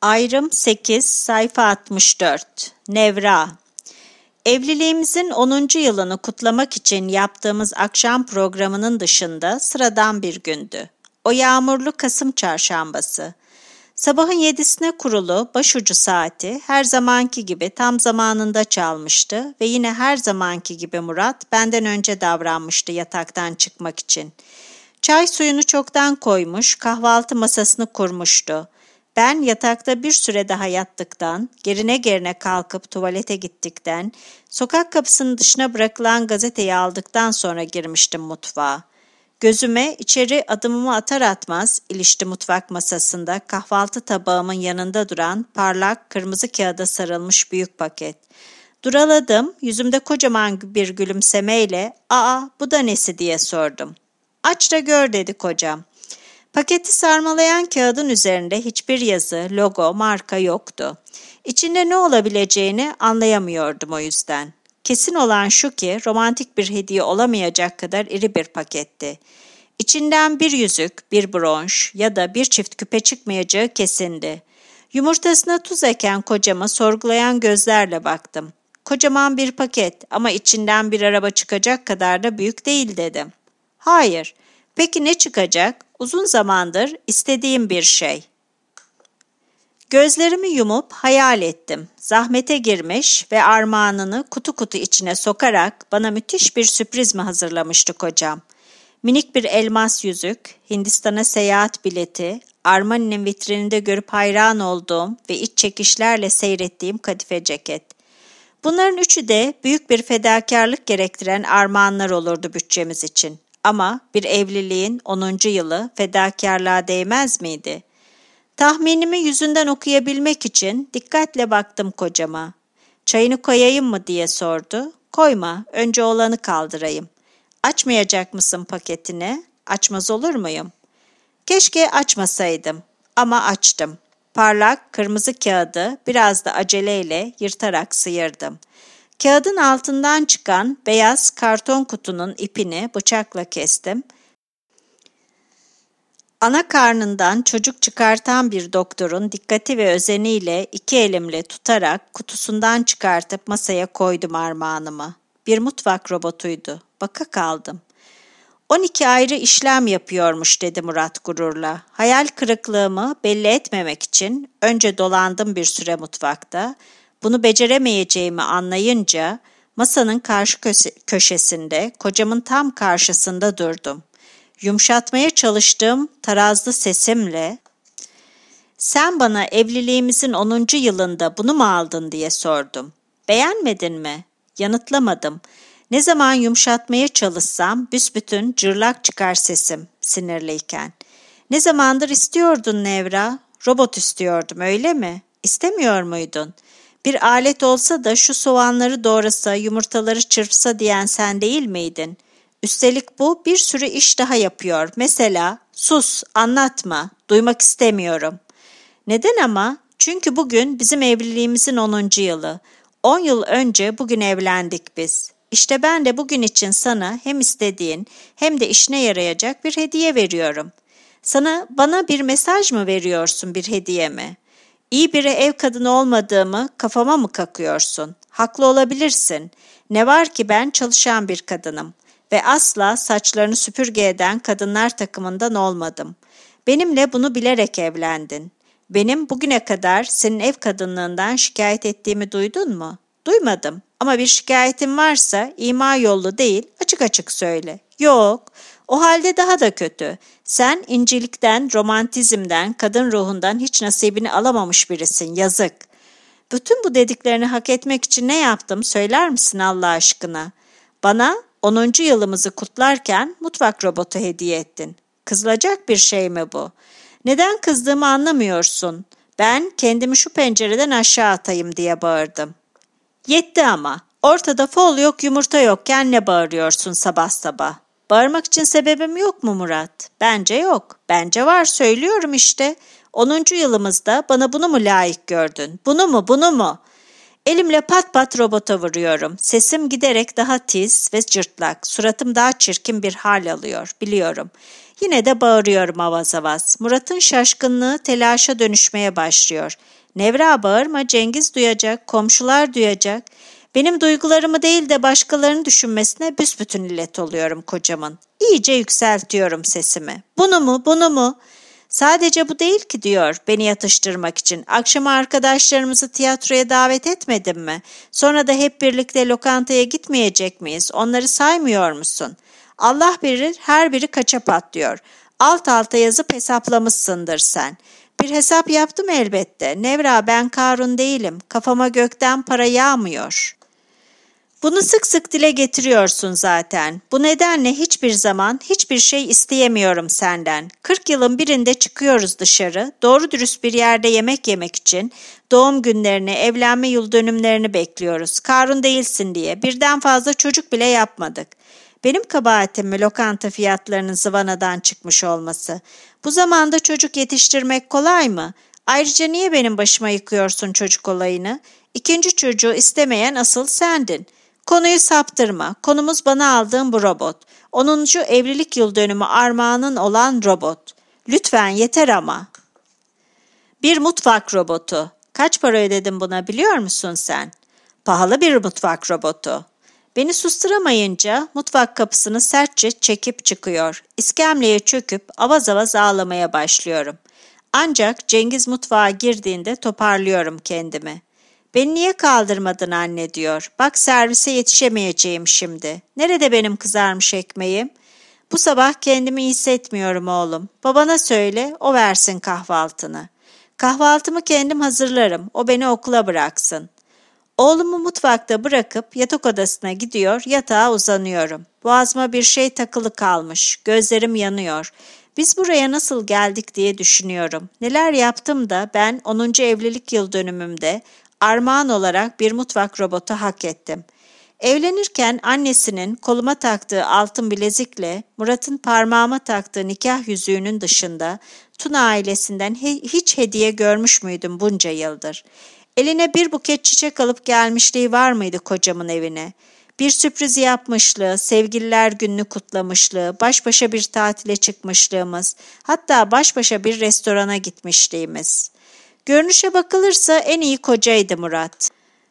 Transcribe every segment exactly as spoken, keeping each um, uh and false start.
Ayrım sekiz, sayfa altmış dört. Nevra. Evliliğimizin onuncu yılını kutlamak için yaptığımız akşam programının dışında sıradan bir gündü. O yağmurlu Kasım çarşambası. Sabahın yedisine kurulu başucu saati her zamanki gibi tam zamanında çalmıştı ve yine her zamanki gibi Murat benden önce davranmıştı yataktan çıkmak için. Çay suyunu çoktan koymuş, kahvaltı masasını kurmuştu. Ben yatakta bir süre daha yattıktan, gerine gerine kalkıp tuvalete gittikten, sokak kapısının dışına bırakılan gazeteyi aldıktan sonra girmiştim mutfağa. Gözüme içeri adımımı atar atmaz ilişti mutfak masasında kahvaltı tabağımın yanında duran parlak kırmızı kağıda sarılmış büyük paket. Duraladım, yüzümde kocaman bir gülümsemeyle "Aa, bu da nesi?" diye sordum. "Aç da gör," dedi kocam. Paketi sarmalayan kağıdın üzerinde hiçbir yazı, logo, marka yoktu. İçinde ne olabileceğini anlayamıyordum o yüzden. Kesin olan şu ki romantik bir hediye olamayacak kadar iri bir paketti. İçinden bir yüzük, bir bronş ya da bir çift küpe çıkmayacağı kesindi. Yumurtasına tuz eken kocama sorgulayan gözlerle baktım. Kocaman bir paket ama içinden bir araba çıkacak kadar da büyük değil dedim. Hayır. Peki ne çıkacak? Uzun zamandır istediğim bir şey. Gözlerimi yumup hayal ettim. Zahmete girmiş ve armağanını kutu kutu içine sokarak bana müthiş bir sürpriz mi hazırlamıştı kocam? Minik bir elmas yüzük, Hindistan'a seyahat bileti, Armani'nin vitrininde görüp hayran olduğum ve iç çekişlerle seyrettiğim kadife ceket. Bunların üçü de büyük bir fedakarlık gerektiren armağanlar olurdu bütçemiz için. Ama bir evliliğin onuncu yılı fedakarlığa değmez miydi? Tahminimi yüzünden okuyabilmek için dikkatle baktım kocama. "Çayını koyayım mı?" diye sordu. "Koyma, önce olanı kaldırayım." "Açmayacak mısın paketini?" "Açmaz olur muyum?" Keşke açmasaydım ama açtım. Parlak kırmızı kağıdı biraz da aceleyle yırtarak sıyırdım. Kağıdın altından çıkan beyaz karton kutunun ipini bıçakla kestim. Ana karnından çocuk çıkartan bir doktorun dikkati ve özeniyle iki elimle tutarak kutusundan çıkartıp masaya koydum armağanımı. Bir mutfak robotuydu. Baka kaldım. on iki ayrı işlem yapıyormuş dedi Murat gururla. Hayal kırıklığımı belli etmemek için önce dolandım bir süre mutfakta. Bunu beceremeyeceğimi anlayınca masanın karşı köşesinde kocamın tam karşısında durdum. Yumuşatmaya çalıştığım tarazlı sesimle "Sen bana evliliğimizin onuncu yılında bunu mu aldın?" diye sordum. "Beğenmedin mi?" Yanıtlamadım. Ne zaman yumuşatmaya çalışsam büsbütün cırlak çıkar sesim sinirliyken. "Ne zamandır istiyordun Nevra?" "Robot istiyordum, öyle mi? İstemiyor muydun? Bir alet olsa da şu soğanları doğrasa, yumurtaları çırpsa diyen sen değil miydin? Üstelik bu bir sürü iş daha yapıyor. Mesela, sus, anlatma, duymak istemiyorum." "Neden ama? Çünkü bugün bizim evliliğimizin onuncu yılı. On yıl önce bugün evlendik biz. İşte ben de bugün için sana hem istediğin hem de işine yarayacak bir hediye veriyorum. Sana bana bir mesaj mı veriyorsun, bir hediye mi? İyi bir ev kadını olmadığımı kafama mı kakıyorsun? Haklı olabilirsin. Ne var ki ben çalışan bir kadınım ve asla saçlarını süpürge eden kadınlar takımından olmadım. Benimle bunu bilerek evlendin. Benim bugüne kadar senin ev kadınlığından şikayet ettiğimi duydun mu? Duymadım. Ama bir şikayetin varsa ima yollu değil, açık açık söyle. Yok. O halde daha da kötü. Sen incelikten, romantizmden, kadın ruhundan hiç nasibini alamamış birisin. Yazık. Bütün bu dediklerini hak etmek için ne yaptım söyler misin Allah aşkına? Bana onuncu yılımızı kutlarken mutfak robotu hediye ettin. Kızılacak bir şey mi bu? Neden kızdığımı anlamıyorsun. Ben kendimi şu pencereden aşağı atayım diye bağırdım. Yetti ama. Ortada fol yok, yumurta yokken ne bağırıyorsun sabah sabah? Bağırmak için sebebim yok mu Murat? Bence yok. Bence var, söylüyorum işte. Onuncu yılımızda bana bunu mu layık gördün? Bunu mu, bunu mu? Elimle pat pat robota vuruyorum. Sesim giderek daha tiz ve cırtlak. Suratım daha çirkin bir hal alıyor, biliyorum. Yine de bağırıyorum avaz avaz. Murat'ın şaşkınlığı telaşa dönüşmeye başlıyor. Nevra bağırma, Cengiz duyacak, komşular duyacak. Benim duygularımı değil de başkalarını düşünmesine büsbütün illet oluyorum kocamın. İyice yükseltiyorum sesimi. Bunu mu, bunu mu? Sadece bu değil ki diyor beni yatıştırmak için. Akşama arkadaşlarımızı tiyatroya davet etmedin mi? Sonra da hep birlikte lokantaya gitmeyecek miyiz? Onları saymıyor musun? Allah bilir her biri kaça patlıyor. Alt alta yazıp hesaplamışsındır sen. Bir hesap yaptım elbette. Nevra, ben Karun değilim. Kafama gökten para yağmıyor. Bunu sık sık dile getiriyorsun zaten. Bu nedenle hiçbir zaman hiçbir şey isteyemiyorum senden. Kırk yılın birinde çıkıyoruz dışarı, doğru dürüst bir yerde yemek yemek için doğum günlerini, evlenme yıl dönümlerini bekliyoruz. Karun değilsin diye birden fazla çocuk bile yapmadık. Benim kabahatim mi lokanta fiyatlarının zıvanadan çıkmış olması? Bu zamanda çocuk yetiştirmek kolay mı? Ayrıca niye benim başıma yıkıyorsun çocuk olayını? İkinci çocuğu istemeyen asıl sendin. Konuyu saptırma. Konumuz bana aldığın bu robot. onuncu evlilik yıl dönümü armağanın olan robot. Lütfen yeter ama. Bir mutfak robotu. Kaç para ödedim buna biliyor musun sen? Pahalı bir mutfak robotu. Beni susturamayınca mutfak kapısını sertçe çekip çıkıyor. İskemleye çöküp avaz avaz ağlamaya başlıyorum. Ancak Cengiz mutfağa girdiğinde toparlıyorum kendimi. Beni niye kaldırmadın anne diyor. Bak servise yetişemeyeceğim şimdi. Nerede benim kızarmış ekmeğim? Bu sabah kendimi iyi hissetmiyorum oğlum. Babana söyle, o versin kahvaltını. Kahvaltımı kendim hazırlarım, o beni okula bıraksın. Oğlumu mutfakta bırakıp yatak odasına gidiyor, yatağa uzanıyorum. Boğazıma bir şey takılı kalmış, gözlerim yanıyor. Biz buraya nasıl geldik diye düşünüyorum. Neler yaptım da ben onuncu evlilik yıl dönümümde armağan olarak bir mutfak robotu hak ettim. Evlenirken annesinin koluma taktığı altın bilezikle Murat'ın parmağıma taktığı nikah yüzüğünün dışında Tuna ailesinden he- hiç hediye görmüş müydüm bunca yıldır? Eline bir buket çiçek alıp gelmişliği var mıydı kocamın evine? Bir sürpriz yapmışlığı, sevgililer gününü kutlamışlığı, baş başa bir tatile çıkmışlığımız, hatta baş başa bir restorana gitmişliğimiz. Görünüşe bakılırsa en iyi kocaydı Murat.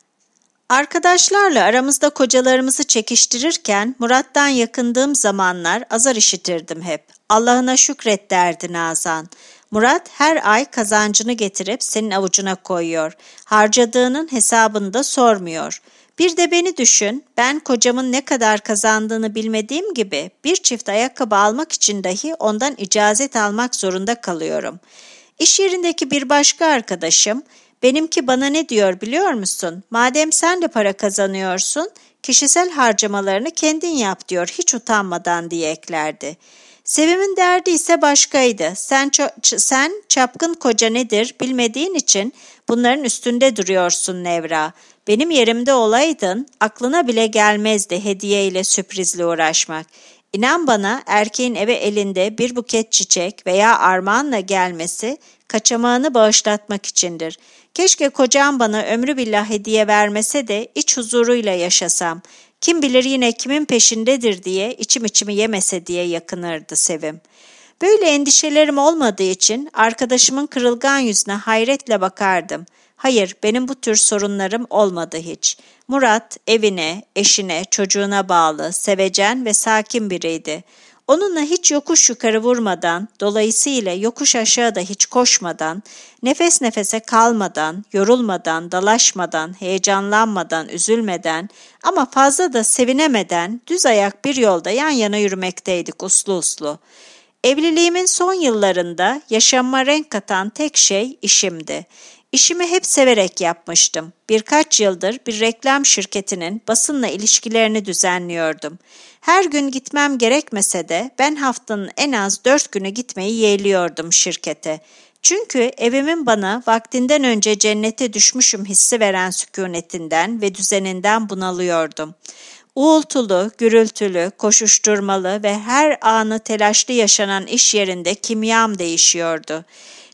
Arkadaşlarla aramızda kocalarımızı çekiştirirken Murat'tan yakındığım zamanlar azar işitirdim hep. Allah'ına şükret derdi Nazan. Murat her ay kazancını getirip senin avucuna koyuyor. Harcadığının hesabını da sormuyor. Bir de beni düşün, ben kocamın ne kadar kazandığını bilmediğim gibi bir çift ayakkabı almak için dahi ondan icazet almak zorunda kalıyorum. İş yerindeki bir başka arkadaşım, benimki bana ne diyor biliyor musun? Madem sen de para kazanıyorsun, kişisel harcamalarını kendin yap diyor hiç utanmadan diye eklerdi. Sevim'in derdi ise başkaydı. Sen, ço- sen çapkın koca nedir bilmediğin için bunların üstünde duruyorsun Nevra. Benim yerimde olaydın aklına bile gelmezdi hediye ile sürprizle uğraşmak. İnan bana erkeğin eve elinde bir buket çiçek veya armağanla gelmesi kaçamağını bağışlatmak içindir. Keşke kocam bana ömrü billah hediye vermese de iç huzuruyla yaşasam. Kim bilir yine kimin peşindedir diye içim içimi yemese diye yakınırdı Sevim. Böyle endişelerim olmadığı için arkadaşımın kırılgan yüzüne hayretle bakardım. Hayır, benim bu tür sorunlarım olmadı hiç. Murat evine, eşine, çocuğuna bağlı, sevecen ve sakin biriydi. Onunla hiç yokuş yukarı vurmadan, dolayısıyla yokuş aşağı da hiç koşmadan, nefes nefese kalmadan, yorulmadan, dalaşmadan, heyecanlanmadan, üzülmeden ama fazla da sevinemeden düz ayak bir yolda yan yana yürümekteydik uslu uslu. Evliliğimin son yıllarında yaşamıma renk katan tek şey işimdi. İşimi hep severek yapmıştım. Birkaç yıldır bir reklam şirketinin basınla ilişkilerini düzenliyordum. Her gün gitmem gerekmese de ben haftanın en az dört günü gitmeyi yeğliyordum şirkete. Çünkü evimin bana vaktinden önce cennete düşmüşüm hissi veren sükunetinden ve düzeninden bunalıyordum. Uğultulu, gürültülü, koşuşturmalı ve her anı telaşlı yaşanan iş yerinde kimyam değişiyordu.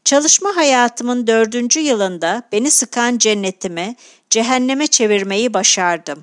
Çalışma hayatımın dördüncü yılında beni sıkan cennetimi cehenneme çevirmeyi başardım.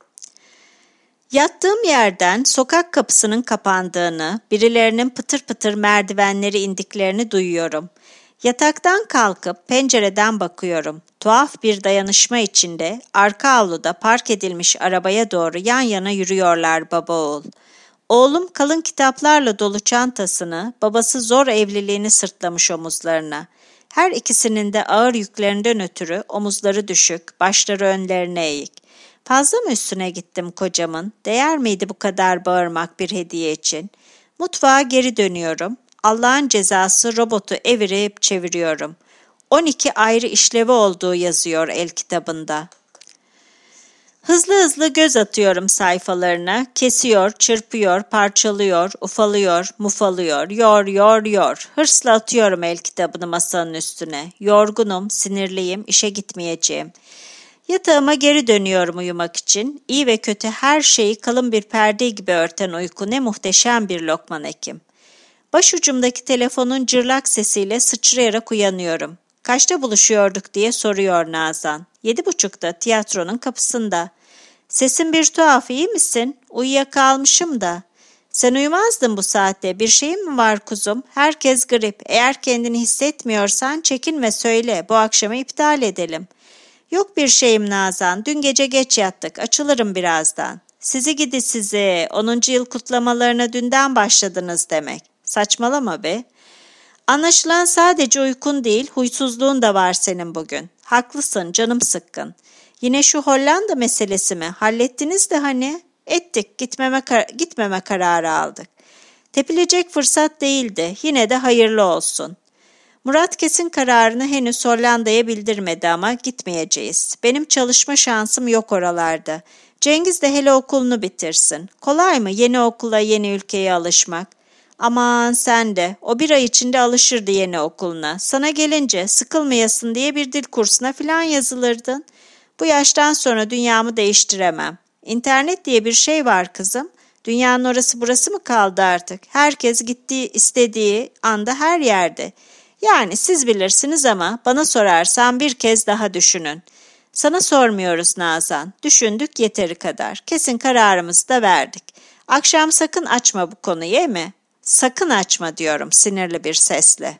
Yattığım yerden sokak kapısının kapandığını, birilerinin pıtır pıtır merdivenleri indiklerini duyuyorum. Yataktan kalkıp pencereden bakıyorum. Tuhaf bir dayanışma içinde arka avluda park edilmiş arabaya doğru yan yana yürüyorlar baba oğul. Oğlum kalın kitaplarla dolu çantasını, babası zor evliliğini sırtlamış omuzlarına. Her ikisinin de ağır yüklerinden ötürü omuzları düşük, başları önlerine eğik. Fazla mı üstüne gittim kocamın? Değer miydi bu kadar bağırmak bir hediye için? Mutfağa geri dönüyorum. Allah'ın cezası robotu evirip çeviriyorum. on iki ayrı işlevi olduğu yazıyor el kitabında. Hızlı hızlı göz atıyorum sayfalarına, kesiyor, çırpıyor, parçalıyor, ufalıyor, mufalıyor, yor, yor, yor. Hırsla atıyorum el kitabını masanın üstüne. Yorgunum, sinirliyim, işe gitmeyeceğim. Yatağıma geri dönüyorum uyumak için. İyi ve kötü her şeyi kalın bir perde gibi örten uyku ne muhteşem bir Lokman Hekim. Başucumdaki telefonun cırlak sesiyle sıçrayarak uyanıyorum. Kaçta buluşuyorduk diye soruyor Nazan. Yedi buçukta tiyatronun kapısında. Sesin bir tuhaf, iyi misin? Uyuyakalmışım da. Sen uyumazdın bu saatte. Bir şeyin mi var kuzum? Herkes grip. Eğer kendini hissetmiyorsan çekinme söyle. Bu akşamı iptal edelim. Yok bir şeyim Nazan. Dün gece geç yattık. Açılırım birazdan. Sizi gidi sizi. onuncu yıl kutlamalarına dünden başladınız demek. Saçmalama be. Anlaşılan sadece uykun değil, huysuzluğun da var senin bugün. Haklısın, canım sıkkın. Yine şu Hollanda meselesi mi? Hallettiniz de hani? Ettik, gitmeme, kar- gitmeme kararı aldık. Tepilecek fırsat değildi, yine de hayırlı olsun. Murat kesin kararını henüz Hollanda'ya bildirmedi ama gitmeyeceğiz. Benim çalışma şansım yok oralarda. Cengiz de hele okulunu bitirsin. Kolay mı yeni okula, yeni ülkeye alışmak? Aman sen de, o bir ay içinde alışırdı yeni okuluna. Sana gelince sıkılmayasın diye bir dil kursuna falan yazılırdın. Bu yaştan sonra dünyamı değiştiremem. İnternet diye bir şey var kızım. Dünyanın orası burası mı kaldı artık? Herkes gittiği, istediği anda her yerde. Yani siz bilirsiniz ama bana sorarsan bir kez daha düşünün. Sana sormuyoruz Nazan. Düşündük yeteri kadar. Kesin kararımızı da verdik. Akşam sakın açma bu konuyu, mi? Sakın açma diyorum sinirli bir sesle.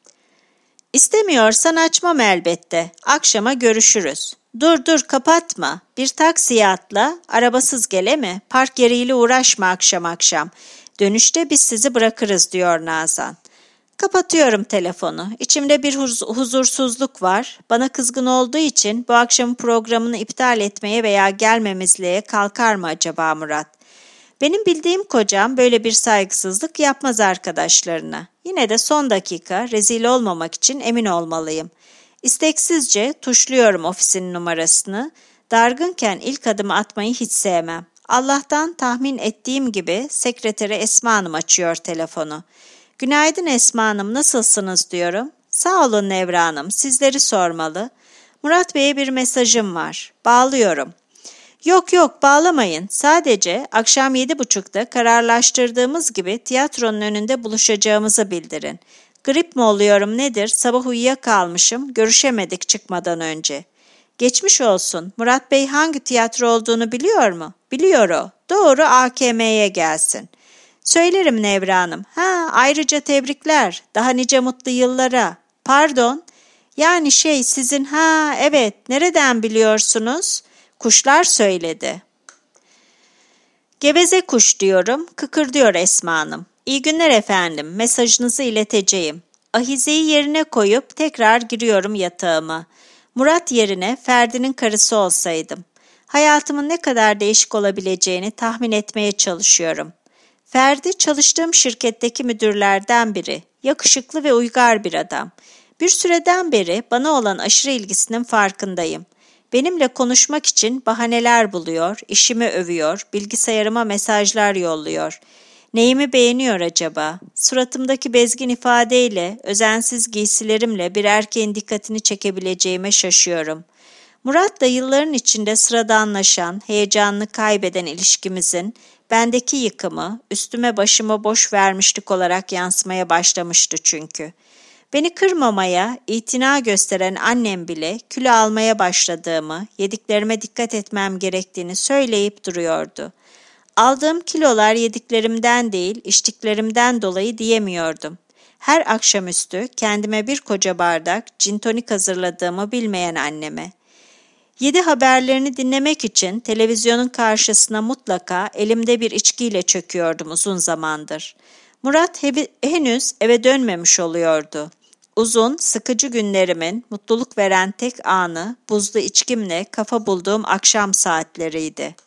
İstemiyorsan açmam elbette. Akşama görüşürüz. Dur dur kapatma. Bir taksiye atla, arabasız gele mi? Park yeriyle uğraşma akşam akşam. Dönüşte biz sizi bırakırız diyor Nazan. Kapatıyorum telefonu. İçimde bir huz- huzursuzluk var. Bana kızgın olduğu için bu akşamın programını iptal etmeye veya gelmemezliğe kalkar mı acaba Murat? Benim bildiğim kocam böyle bir saygısızlık yapmaz arkadaşlarına. Yine de son dakika rezil olmamak için emin olmalıyım. İsteksizce tuşluyorum ofisin numarasını. Dargınken ilk adımı atmayı hiç sevmem. Allah'tan tahmin ettiğim gibi sekreteri Esma Hanım açıyor telefonu. Günaydın Esma Hanım, nasılsınız diyorum. Sağ olun Nevra Hanım, sizleri sormalı. Murat Bey'e bir mesajım var. Bağlıyorum. Yok yok bağlamayın. Sadece akşam yedi buçukta kararlaştırdığımız gibi tiyatronun önünde buluşacağımızı bildirin. Grip mi oluyorum nedir? Sabah uyuyakalmışım. Görüşemedik çıkmadan önce. Geçmiş olsun. Murat Bey hangi tiyatro olduğunu biliyor mu? Biliyor o. Doğru A K M'ye gelsin. Söylerim Nevra Hanım. Ha, ayrıca tebrikler. Daha nice mutlu yıllara. Pardon. Yani şey sizin ha evet nereden biliyorsunuz? Kuşlar söyledi. Geveze kuş diyorum, kıkır diyor Esma Hanım. İyi günler efendim, mesajınızı ileteceğim. Ahizeyi yerine koyup tekrar giriyorum yatağıma. Murat yerine Ferdi'nin karısı olsaydım. Hayatımın ne kadar değişik olabileceğini tahmin etmeye çalışıyorum. Ferdi çalıştığım şirketteki müdürlerden biri. Yakışıklı ve uygar bir adam. Bir süreden beri bana olan aşırı ilgisinin farkındayım. Benimle konuşmak için bahaneler buluyor, işimi övüyor, bilgisayarıma mesajlar yolluyor. Neyimi beğeniyor acaba? Suratımdaki bezgin ifadeyle, özensiz giysilerimle bir erkeğin dikkatini çekebileceğime şaşıyorum. Murat da yılların içinde sıradanlaşan, heyecanını kaybeden ilişkimizin bendeki yıkımı, üstüme başıma boş vermişlik olarak yansımaya başlamıştı çünkü. Beni kırmamaya, itina gösteren annem bile kilo almaya başladığımı, yediklerime dikkat etmem gerektiğini söyleyip duruyordu. Aldığım kilolar yediklerimden değil, içtiklerimden dolayı diyemiyordum. Her akşamüstü kendime bir koca bardak gin tonik hazırladığımı bilmeyen anneme. Yedi haberlerini dinlemek için televizyonun karşısına mutlaka elimde bir içkiyle çöküyordum uzun zamandır. Murat hebi, henüz eve dönmemiş oluyordu. Uzun, sıkıcı günlerimin mutluluk veren tek anı buzlu içkimle kafa bulduğum akşam saatleriydi.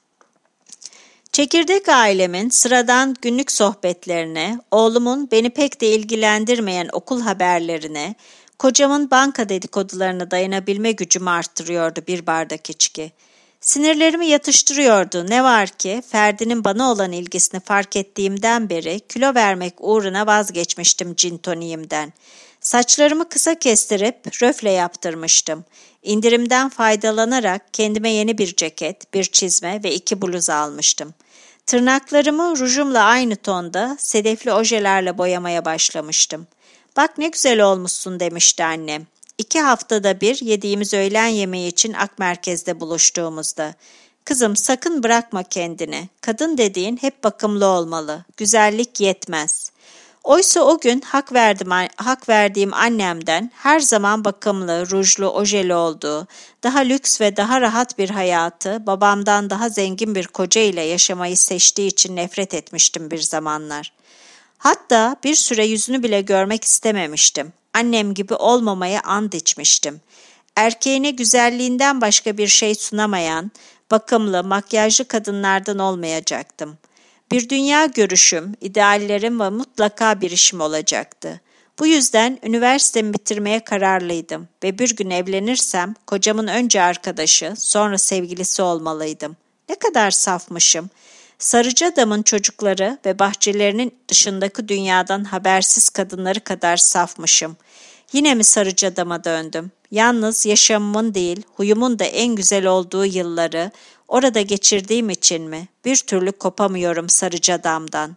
Çekirdek ailemin sıradan günlük sohbetlerine, oğlumun beni pek de ilgilendirmeyen okul haberlerine, kocamın banka dedikodularına dayanabilme gücümü arttırıyordu bir bardak içki. Sinirlerimi yatıştırıyordu. Ne var ki Ferdi'nin bana olan ilgisini fark ettiğimden beri kilo vermek uğruna vazgeçmiştim gin toniğimden. Saçlarımı kısa kestirip röfle yaptırmıştım. İndirimden faydalanarak kendime yeni bir ceket, bir çizme ve iki bluz almıştım. Tırnaklarımı rujumla aynı tonda sedefli ojelerle boyamaya başlamıştım. "Bak ne güzel olmuşsun," demişti annem. İki haftada bir yediğimiz öğlen yemeği için Akmerkez'de buluştuğumuzda. "Kızım sakın bırakma kendini. Kadın dediğin hep bakımlı olmalı. Güzellik yetmez." Oysa o gün hak verdim, hak verdiğim annemden her zaman bakımlı, rujlu, ojeli olduğu, daha lüks ve daha rahat bir hayatı babamdan daha zengin bir koca ile yaşamayı seçtiği için nefret etmiştim bir zamanlar. Hatta bir süre yüzünü bile görmek istememiştim. Annem gibi olmamaya and içmiştim. Erkeğine güzelliğinden başka bir şey sunamayan, bakımlı, makyajlı kadınlardan olmayacaktım. Bir dünya görüşüm, ideallerim ve mutlaka bir işim olacaktı. Bu yüzden üniversitemi bitirmeye kararlıydım ve bir gün evlenirsem kocamın önce arkadaşı, sonra sevgilisi olmalıydım. Ne kadar safmışım. Sarıcadam'ın çocukları ve bahçelerinin dışındaki dünyadan habersiz kadınları kadar safmışım. Yine mi Sarıcadam'a döndüm? Yalnız yaşamımın değil, huyumun da en güzel olduğu yılları orada geçirdiğim için mi? Bir türlü kopamıyorum Sarıcadam'dan.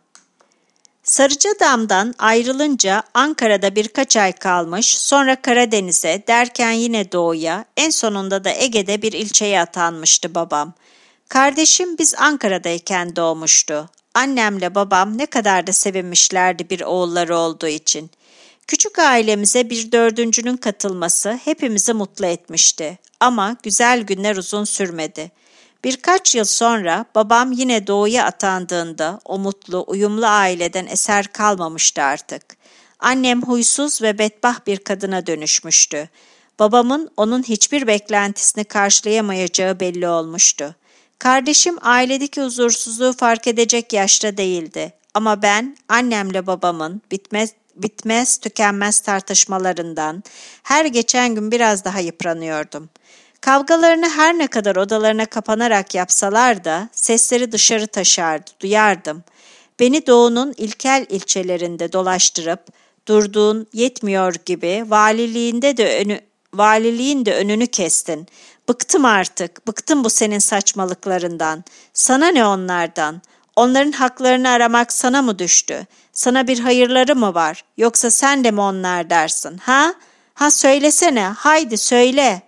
Sarıcadam'dan ayrılınca Ankara'da birkaç ay kalmış, sonra Karadeniz'e, derken yine doğuya, en sonunda da Ege'de bir ilçeye atanmıştı babam. Kardeşim biz Ankara'dayken doğmuştu. Annemle babam ne kadar da sevinmişlerdi bir oğulları olduğu için. Küçük ailemize bir dördüncünün katılması hepimizi mutlu etmişti. Ama güzel günler uzun sürmedi. Birkaç yıl sonra babam yine doğuya atandığında o mutlu, uyumlu aileden eser kalmamıştı artık. Annem huysuz ve bedbaht bir kadına dönüşmüştü. Babamın onun hiçbir beklentisini karşılayamayacağı belli olmuştu. Kardeşim ailedeki huzursuzluğu fark edecek yaşta değildi. Ama ben annemle babamın bitmez, bitmez tükenmez tartışmalarından her geçen gün biraz daha yıpranıyordum. Kavgalarını her ne kadar odalarına kapanarak yapsalar da sesleri dışarı taşardı, duyardım. Beni doğunun ilkel ilçelerinde dolaştırıp durduğun yetmiyor gibi valiliğinde de önü, valiliğin de önünü kestin. Bıktım artık, bıktım bu senin saçmalıklarından. Sana ne onlardan? Onların haklarını aramak sana mı düştü? Sana bir hayırları mı var? Yoksa sen de mi onlar dersin, ha? Ha söylesene, haydi söyle.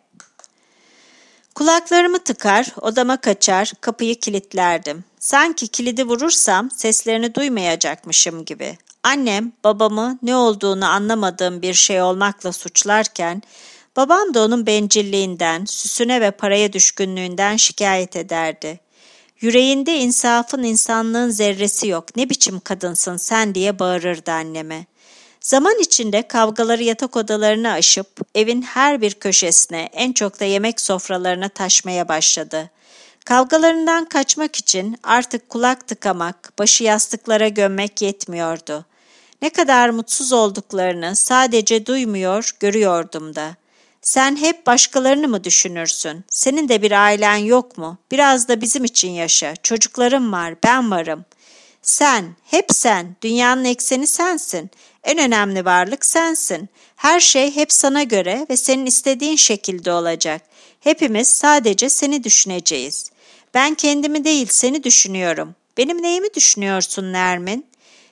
Kulaklarımı tıkar, odama kaçar, kapıyı kilitlerdim. Sanki kilidi vurursam seslerini duymayacakmışım gibi. Annem babamı ne olduğunu anlamadığım bir şey olmakla suçlarken, babam da onun bencilliğinden, süsüne ve paraya düşkünlüğünden şikayet ederdi. Yüreğinde insafın, insanlığın zerresi yok, ne biçim kadınsın sen diye bağırırdı anneme. Zaman içinde kavgaları yatak odalarına aşıp evin her bir köşesine, en çok da yemek sofralarına taşmaya başladı. Kavgalarından kaçmak için artık kulak tıkamak, başı yastıklara gömmek yetmiyordu. Ne kadar mutsuz olduklarını sadece duymuyor, görüyordum da. Sen hep başkalarını mı düşünürsün? Senin de bir ailen yok mu? Biraz da bizim için yaşa. Çocuklarım var, ben varım. Sen, hep sen, dünyanın ekseni sensin. En önemli varlık sensin. Her şey hep sana göre ve senin istediğin şekilde olacak. Hepimiz sadece seni düşüneceğiz. Ben kendimi değil seni düşünüyorum. Benim neyimi düşünüyorsun Nermin?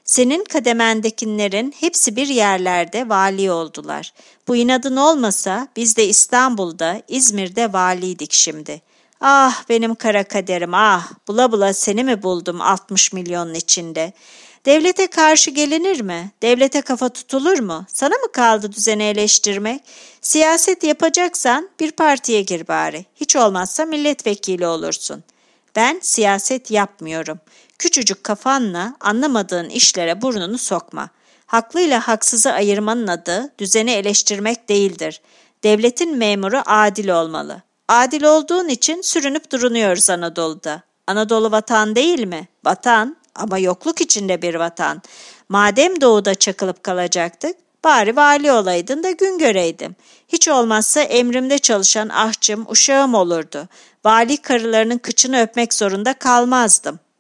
Senin kademendekilerin hepsi bir yerlerde vali oldular. Bu inadın olmasa biz de İstanbul'da, İzmir'de valiydik şimdi. Ah benim kara kaderim ah, bula bula seni mi buldum altmış milyonun içinde? Devlete karşı gelinir mi? Devlete kafa tutulur mu? Sana mı kaldı düzeni eleştirmek? Siyaset yapacaksan bir partiye gir bari. Hiç olmazsa milletvekili olursun. Ben siyaset yapmıyorum. Küçücük kafanla anlamadığın işlere burnunu sokma. Haklıyla haksızı ayırmanın adı düzeni eleştirmek değildir. Devletin memuru adil olmalı. Adil olduğun için sürünüp durunuyoruz Anadolu'da. Anadolu vatan değil mi? Vatan ama yokluk içinde bir vatan. Madem doğuda çakılıp kalacaktık, bari vali olaydın da gün göreydim. Hiç olmazsa emrimde çalışan ahçım, uşağım olurdu. Vali karılarının kıçını öpmek zorunda kalmazdım.